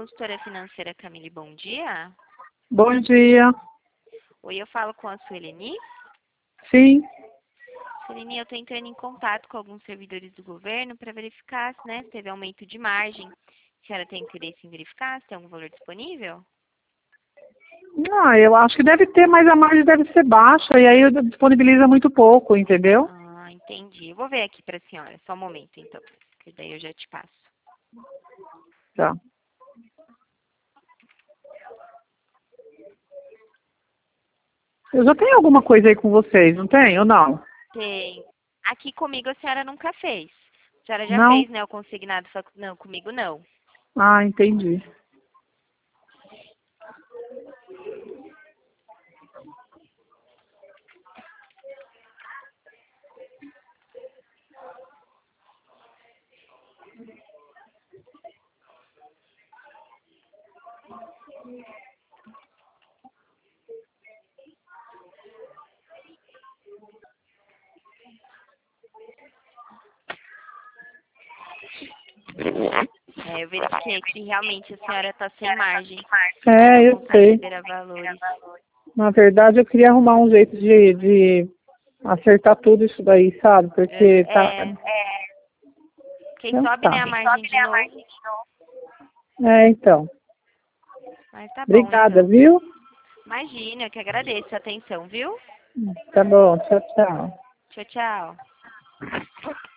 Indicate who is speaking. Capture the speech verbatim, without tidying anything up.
Speaker 1: consultora financeira Camille, bom dia.
Speaker 2: Bom dia.
Speaker 1: Oi, eu falo com a Sueleni.
Speaker 2: Sim.
Speaker 1: Sueleni, eu estou entrando em contato com alguns servidores do governo para verificar se, né, se teve aumento de margem. A senhora tem interesse em verificar se tem algum valor disponível?
Speaker 2: Ah, eu acho que deve ter, mas a margem deve ser baixa e aí disponibiliza muito pouco, entendeu?
Speaker 1: Ah, entendi. Eu vou ver aqui para a senhora, só um momento então, que daí eu já te passo.
Speaker 2: Tá. Eu já tenho alguma coisa aí com vocês, não tem ou não?
Speaker 1: Tem. Aqui comigo a senhora nunca fez. A senhora já
Speaker 2: Não?
Speaker 1: fez, né, o consignado, só que não, comigo não.
Speaker 2: Ah, entendi.
Speaker 1: É, eu verifiquei aqui, realmente a senhora está sem margem.
Speaker 2: É,
Speaker 1: Não
Speaker 2: eu
Speaker 1: consegue
Speaker 2: sei.
Speaker 1: liberar valores.
Speaker 2: Na verdade, eu queria arrumar um jeito de, de acertar tudo isso daí, sabe? Porque tá...
Speaker 1: É, quem
Speaker 2: Então
Speaker 1: sobe, né,
Speaker 2: tá.
Speaker 1: a margem de novo.
Speaker 2: É, então.
Speaker 1: Mas tá bom,
Speaker 2: Obrigada,
Speaker 1: então.
Speaker 2: viu?
Speaker 1: Imagina, eu que agradeço a atenção, viu?
Speaker 2: Tá bom, tchau, tchau.
Speaker 1: Tchau, tchau.